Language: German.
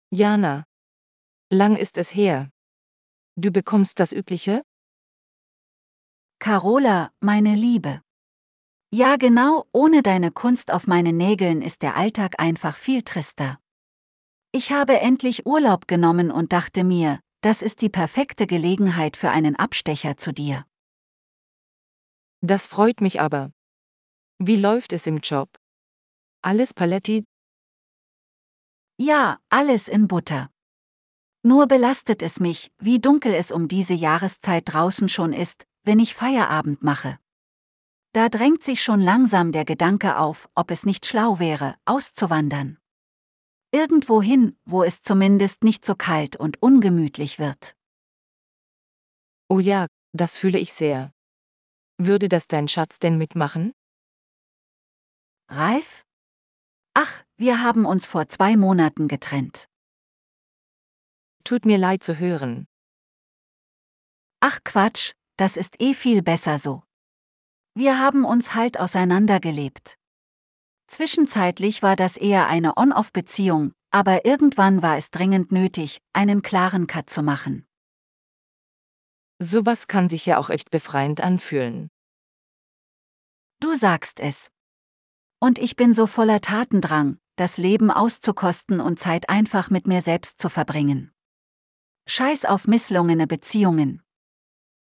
Jana, lang ist es her. Du bekommst das Übliche? Carola, meine Liebe. Ja genau, ohne deine Kunst auf meinen Nägeln ist der Alltag einfach viel trister. Ich habe endlich Urlaub genommen und dachte mir, das ist die perfekte Gelegenheit für einen Abstecher zu dir. Das freut mich aber. Wie läuft es im Job? Alles Paletti? Ja, alles in Butter. Nur belastet es mich, wie dunkel es um diese Jahreszeit draußen schon ist, wenn ich Feierabend mache. Da drängt sich schon langsam der Gedanke auf, ob es nicht schlau wäre, auszuwandern. Irgendwohin, wo es zumindest nicht so kalt und ungemütlich wird. Oh ja, das fühle ich sehr. Würde das dein Schatz denn mitmachen? Ralf? Ach, wir haben uns vor 2 Monaten getrennt. Tut mir leid zu hören. Ach Quatsch, das ist eh viel besser so. Wir haben uns halt auseinandergelebt. Zwischenzeitlich war das eher eine On-Off-Beziehung, aber irgendwann war es dringend nötig, einen klaren Cut zu machen. Sowas kann sich ja auch echt befreiend anfühlen. Du sagst es. Und ich bin so voller Tatendrang, das Leben auszukosten und Zeit einfach mit mir selbst zu verbringen. Scheiß auf misslungene Beziehungen.